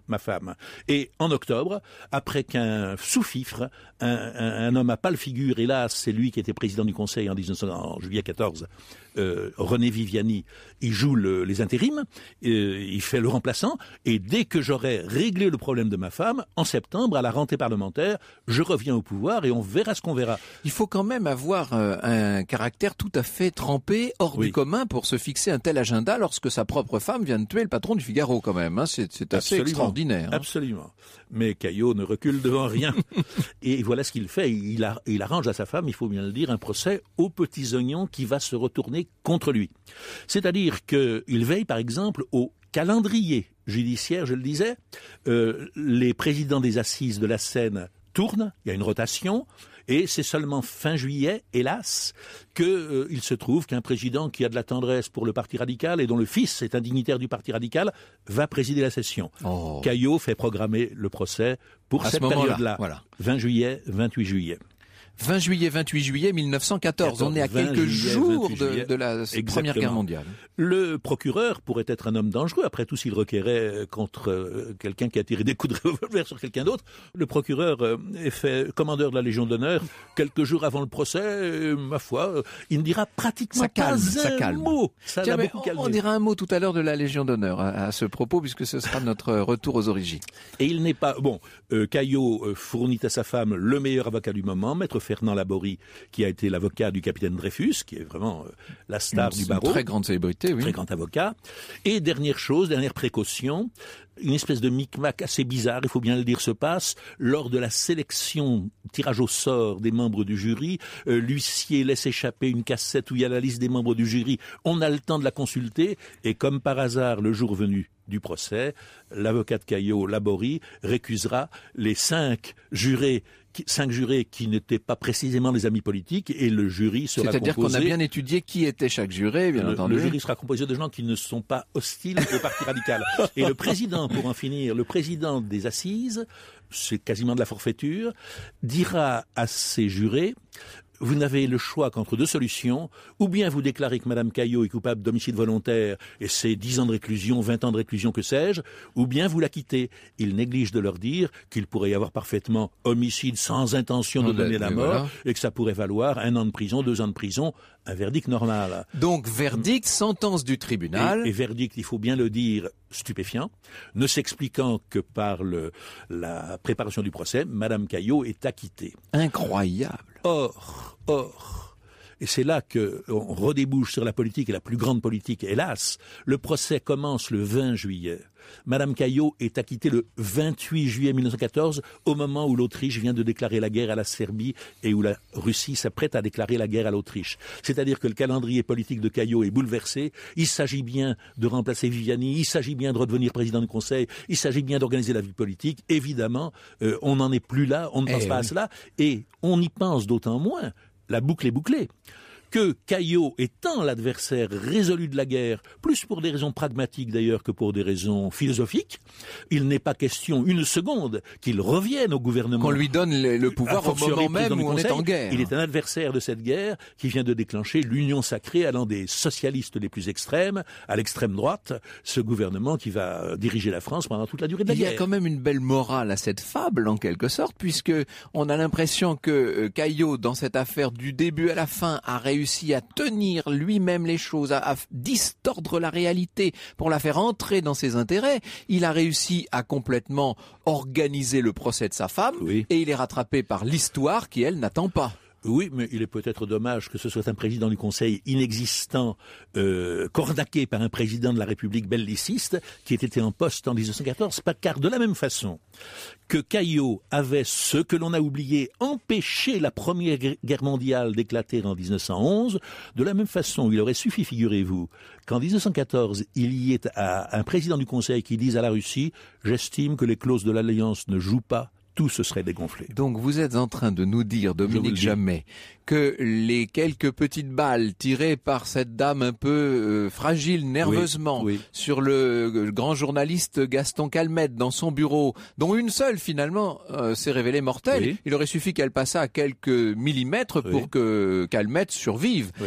ma femme. Et en octobre, après qu'un sous-fifre, un, un, un homme à pâle figure, hélas, c'est lui qui était président du Conseil en, dix-neuf cents, en juillet quatorze, euh, René Viviani, il joue le, les intérims, euh, il fait le remplaçant, et dès que j'aurai réglé le problème de ma femme, en septembre, à la rentrée parlementaire, je reviens au pouvoir et on verra ce qu'on verra. Il faut quand même avoir euh, un caractère tout à fait trempé, hors oui. du commun, pour se fixer un tel agenda lorsque sa propre femme vient de tuer le patron du Figaro quand même. Hein. C'est, c'est assez Absolument. extraordinaire. Hein. Absolument. Mais Caillot ne recule devant rien. Et voilà ce qu'il fait. Il, a, il arrange à sa femme, il faut bien le dire, un procès aux petits oignons qui va se retourner contre lui. C'est-à-dire qu'il veille par exemple au calendrier judiciaire, je le disais. Euh, les présidents des assises de la Seine tournent, il y a une rotation. Et c'est seulement fin juillet, hélas, qu'il euh, se trouve qu'un président qui a de la tendresse pour le Parti radical et dont le fils est un dignitaire du Parti radical va présider la session. Oh. Caillot fait programmer le procès pour à cette période-là, voilà. vingt juillet, vingt-huit juillet. vingt juillet, vingt-huit juillet mille neuf cent quatorze. On est à quelques juillet, jours de, de la Exactement. Première Guerre mondiale. Le procureur pourrait être un homme dangereux. Après tout, s'il requérait contre euh, quelqu'un qui a tiré des coups de revolver sur quelqu'un d'autre, le procureur euh, est fait commandeur de la Légion d'honneur quelques jours avant le procès. Euh, ma foi, euh, il ne dira pratiquement ça calme, pas ça un calme. mot. Ça Tiens, l'a beaucoup on, calmé. On dira un mot tout à l'heure de la Légion d'honneur à, à ce propos, puisque ce sera notre retour aux origines. Et il n'est pas... Bon, euh, Caillot euh, fournit à sa femme le meilleur avocat du moment, maître Fernand Laborie, qui a été l'avocat du capitaine Dreyfus, qui est vraiment euh, la star une, du barreau. Une très grande célébrité, oui. Très grand avocat. Et dernière chose, dernière précaution, une espèce de micmac assez bizarre, il faut bien le dire, se passe lors de la sélection, tirage au sort des membres du jury. Euh, l'huissier laisse échapper une cassette où il y a la liste des membres du jury. On a le temps de la consulter et comme par hasard, le jour venu du procès, l'avocat de Caillot, Laborie, récusera les cinq jurés cinq jurés qui n'étaient pas précisément des amis politiques et le jury sera C'est-à-dire composé... qu'on a bien étudié qui était chaque juré, bien le, entendu. Le jury sera composé de gens qui ne sont pas hostiles au Parti radical. Et le président, pour en finir, le président des assises, c'est quasiment de la forfaiture, dira à ses jurés... Vous n'avez le choix qu'entre deux solutions, ou bien vous déclarez que Madame Caillot est coupable d'homicide volontaire et c'est dix ans de réclusion, vingt ans de réclusion, que sais-je, ou bien vous la quittez. Il néglige de leur dire qu'il pourrait y avoir parfaitement homicide sans intention de oh, donner la mort voilà. et que ça pourrait valoir un an de prison, deux ans de prison, un verdict normal. Donc verdict, sentence du tribunal. Et, et verdict, il faut bien le dire, stupéfiant, ne s'expliquant que par le, la préparation du procès, Madame Caillot est acquittée. Incroyable. Or, or, et c'est là qu'on redébouche sur la politique, et la plus grande politique, hélas, le procès commence le vingt juillet. Madame Caillot est acquittée le vingt-huit juillet mille neuf cent quatorze, au moment où l'Autriche vient de déclarer la guerre à la Serbie et où la Russie s'apprête à déclarer la guerre à l'Autriche. C'est-à-dire que le calendrier politique de Caillot est bouleversé. Il s'agit bien de remplacer Viviani, il s'agit bien de redevenir président du Conseil, il s'agit bien d'organiser la vie politique. Évidemment, euh, on n'en est plus là, on ne pense eh pas oui. à cela, et on y pense d'autant moins. La boucle est bouclée. Que Caillot étant l'adversaire résolu de la guerre, plus pour des raisons pragmatiques d'ailleurs que pour des raisons philosophiques, il n'est pas question une seconde qu'il revienne au gouvernement. Qu'on lui donne le, le pouvoir au moment même où on est en guerre. Il est un adversaire de cette guerre qui vient de déclencher l'union sacrée allant des socialistes les plus extrêmes à l'extrême droite, ce gouvernement qui va diriger la France pendant toute la durée de la il guerre. Il y a quand même une belle morale à cette fable en quelque sorte, puisque on a l'impression que Caillot, dans cette affaire du début à la fin, a réussi réussi à tenir lui-même les choses, à, à distordre la réalité pour la faire entrer dans ses intérêts. Il a réussi à complètement organiser le procès de sa femme oui. et il est rattrapé par l'histoire qui, elle, n'attend pas. Oui, mais il est peut-être dommage que ce soit un président du Conseil inexistant, euh, cordaqué par un président de la République belliciste, qui ait été en poste en dix-neuf cent quatorze, car de la même façon que Caillot avait, ce que l'on a oublié, empêché la Première Guerre mondiale d'éclater en dix-neuf cent onze, de la même façon, il aurait suffi, figurez-vous, qu'en dix-neuf cent quatorze, il y ait un président du Conseil qui dise à la Russie « J'estime que les clauses de l'Alliance ne jouent pas ». Tout se serait dégonflé. Donc vous êtes en train de nous dire, Dominique Jamais, que les quelques petites balles tirées par cette dame un peu euh, fragile nerveusement oui, oui. sur le, le grand journaliste Gaston Calmette dans son bureau, dont une seule finalement euh, s'est révélée mortelle, oui. il aurait suffi qu'elle passât à quelques millimètres oui. pour que Calmette survive. Oui.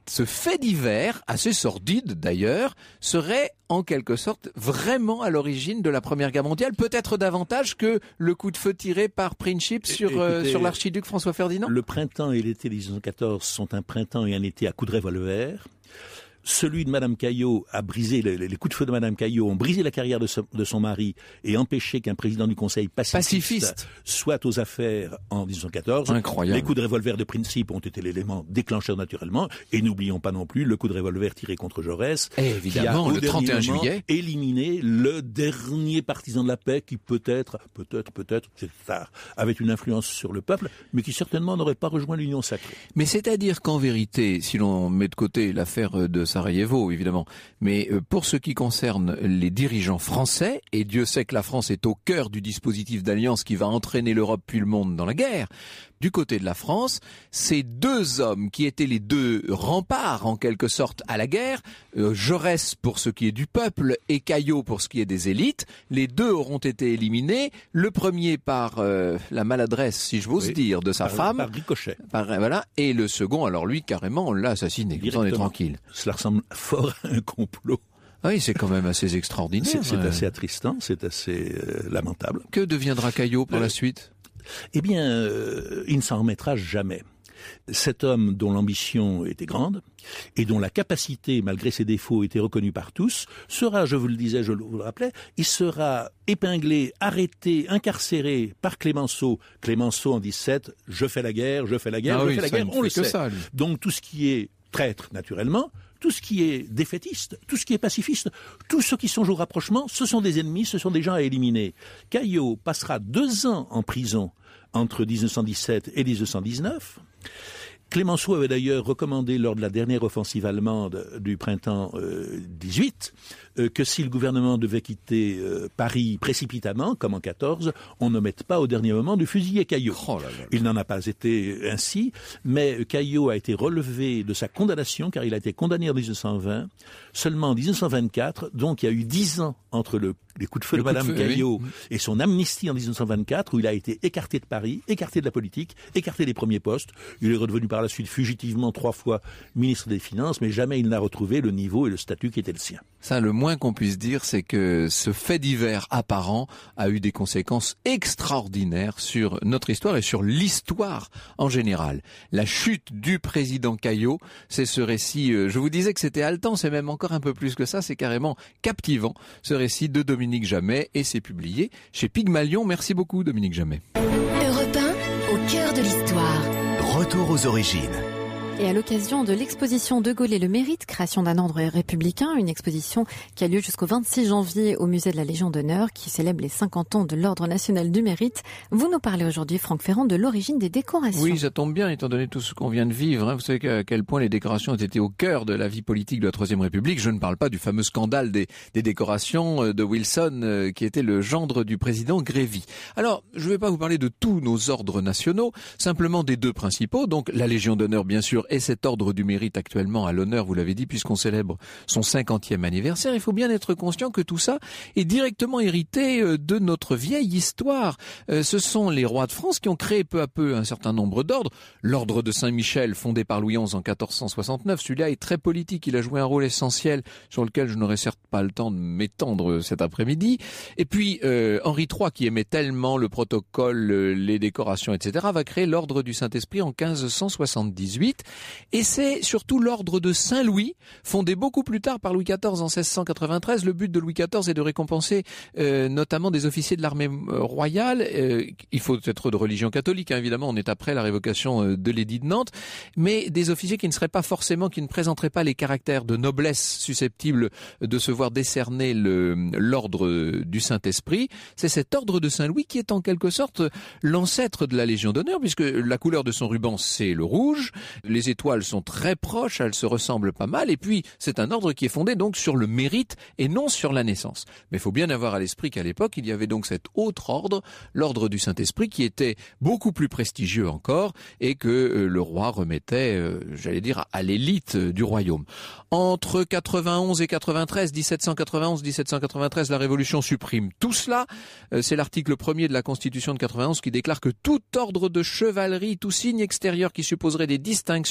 ce fait divers, assez sordide d'ailleurs, serait en quelque sorte vraiment à l'origine de la Première Guerre mondiale, peut-être davantage que le coup de feu tiré par Princip sur, Écoutez, euh, sur l'archiduc François Ferdinand. Le printemps et l'été dix-huit cent quatorze sont un printemps et un été à coups de revolver. Celui de Madame Caillot a brisé, les, les coups de feu de Madame Caillot ont brisé la carrière de, ce, de son mari et empêché qu'un président du Conseil pacifiste, pacifiste. soit aux affaires en dix-huit cent quatorze. Incroyable. Les coups de revolver de Principe ont été l'élément déclencheur naturellement. Et n'oublions pas non plus le coup de revolver tiré contre Jaurès. Et évidemment, qui a, le trente et un juillet. éliminé le dernier partisan de la paix qui peut-être, peut-être, peut-être, c'est tard, avait une influence sur le peuple, mais qui certainement n'aurait pas rejoint l'Union sacrée. Mais c'est-à-dire qu'en vérité, si l'on met de côté l'affaire de Sarajevo, évidemment. Mais pour ce qui concerne les dirigeants français, et Dieu sait que la France est au cœur du dispositif d'alliance qui va entraîner l'Europe puis le monde dans la guerre, du côté de la France, ces deux hommes qui étaient les deux remparts en quelque sorte à la guerre, euh, Jaurès pour ce qui est du peuple et Caillot pour ce qui est des élites, les deux auront été éliminés, le premier par euh, la maladresse, si je j'ose oui, dire, de sa par, femme, par ricochet, par, voilà, et le second, alors lui carrément on l'a assassiné, on est tranquille. Cela ressemble fort à un complot. Oui, c'est quand même assez extraordinaire. C'est, c'est ouais. assez attristant, c'est assez euh, lamentable. Que deviendra Caillot par euh, la suite ? Eh bien, euh, il ne s'en remettra jamais. Cet homme dont l'ambition était grande et dont la capacité, malgré ses défauts, était reconnue par tous, sera, je vous le disais, je vous le rappelais, il sera épinglé, arrêté, incarcéré par Clémenceau. Clémenceau en dix-sept, je fais la guerre, je fais la guerre, ah je oui, fais la guerre, on le sait. Ça, Donc tout ce qui est traître, naturellement, tout ce qui est défaitiste, tout ce qui est pacifiste, tous ceux qui sont au rapprochement, ce sont des ennemis, ce sont des gens à éliminer. Caillot passera deux ans en prison entre dix-neuf cent dix-sept et dix-neuf cent dix-neuf. Clémenceau avait d'ailleurs recommandé lors de la dernière offensive allemande du printemps euh, dix-huit euh, que si le gouvernement devait quitter euh, Paris précipitamment, comme en quatorze, on ne mette pas au dernier moment de fusiller Caillot. Oh là là. Il n'en a pas été ainsi, mais Caillot a été relevé de sa condamnation car il a été condamné en dix-neuf cent vingt, seulement en dix-neuf cent vingt-quatre, donc il y a eu dix ans entre le les coups de feu le de Madame de feu, Caillot oui. et son amnistie en dix-neuf cent vingt-quatre où il a été écarté de Paris, écarté de la politique, écarté des premiers postes. Il est redevenu par la suite fugitivement trois fois ministre des Finances, mais jamais il n'a retrouvé le niveau et le statut qui était le sien. Ça, le moins qu'on puisse dire, c'est que ce fait divers apparent a eu des conséquences extraordinaires sur notre histoire et sur l'histoire en général. La chute du président Caillot, c'est ce récit, euh, je vous disais que c'était haletant, c'est même encore un peu plus que ça, c'est carrément captivant, ce récit de Dominique Jamais, et c'est publié chez Pygmalion. Merci beaucoup Dominique Jamais. Europe un, au cœur de l'histoire. Retour aux origines. Et à l'occasion de l'exposition De Gaulle et le Mérite, création d'un ordre républicain, une exposition qui a lieu jusqu'au vingt-six janvier au musée de la Légion d'honneur, qui célèbre les cinquante ans de l'ordre national du Mérite. Vous nous parlez aujourd'hui, Franck Ferrand, de l'origine des décorations. Oui, ça tombe bien, étant donné tout ce qu'on vient de vivre. Hein. Vous savez à quel point les décorations étaient au cœur de la vie politique de la Troisième République. Je ne parle pas du fameux scandale des, des décorations de Wilson, qui était le gendre du président Grévy. Alors, je ne vais pas vous parler de tous nos ordres nationaux, simplement des deux principaux. Donc, la Légion d'honneur, bien sûr, et cet ordre du Mérite actuellement à l'honneur, vous l'avez dit, puisqu'on célèbre son cinquantième anniversaire. Il faut bien être conscient que tout ça est directement hérité de notre vieille histoire. Ce sont les rois de France qui ont créé peu à peu un certain nombre d'ordres. L'ordre de Saint-Michel, fondé par Louis onze en quatorze cent soixante-neuf, celui-là est très politique, il a joué un rôle essentiel sur lequel je n'aurai certes pas le temps de m'étendre cet après-midi. Et puis euh, Henri trois, qui aimait tellement le protocole, les décorations, et cetera, va créer l'ordre du Saint-Esprit en quinze cent soixante-dix-huit. Et c'est surtout l'ordre de Saint-Louis, fondé beaucoup plus tard par Louis quatorze en seize cent quatre-vingt-treize. Le but de Louis quatorze est de récompenser euh, notamment des officiers de l'armée royale. Euh, il faut être de religion catholique, hein, évidemment, on est après la révocation euh, de l'édit de Nantes, mais des officiers qui ne seraient pas forcément, qui ne présenteraient pas les caractères de noblesse susceptibles de se voir décerner le, l'ordre du Saint-Esprit. C'est cet ordre de Saint-Louis qui est en quelque sorte l'ancêtre de la Légion d'honneur, puisque la couleur de son ruban, c'est le rouge. Les étoiles sont très proches, elles se ressemblent pas mal, et puis c'est un ordre qui est fondé donc sur le mérite et non sur la naissance. Mais il faut bien avoir à l'esprit qu'à l'époque, il y avait donc cet autre ordre, l'ordre du Saint-Esprit, qui était beaucoup plus prestigieux encore, et que euh, le roi remettait, euh, j'allais dire, à l'élite euh, du royaume. Entre quatre-vingt-onze et quatre-vingt-treize, dix-sept cent quatre-vingt-onze, dix-sept cent quatre-vingt-treize, la Révolution supprime tout cela. Euh, c'est l'article premier de la Constitution de quatre-vingt-onze qui déclare que tout ordre de chevalerie, tout signe extérieur qui supposerait des distinctions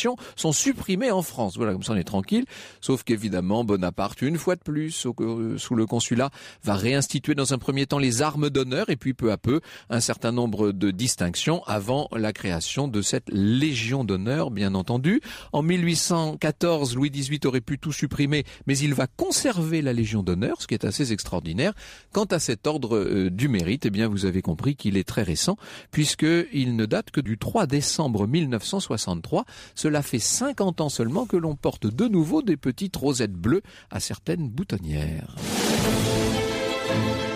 distinctions sont supprimées en France. Voilà, comme ça on est tranquille. Sauf qu'évidemment, Bonaparte, une fois de plus, au, euh, sous le consulat, va réinstituer dans un premier temps les armes d'honneur et puis peu à peu un certain nombre de distinctions avant la création de cette Légion d'honneur, bien entendu. En mille huit cent quatorze, Louis dix-huit aurait pu tout supprimer, mais il va conserver la Légion d'honneur, ce qui est assez extraordinaire. Quant à cet ordre euh, du mérite, eh bien vous avez compris qu'il est très récent, puisqu'il ne date que du trois décembre mille neuf cent soixante-trois. Cela fait cinquante ans seulement que l'on porte de nouveau des petites rosettes bleues à certaines boutonnières.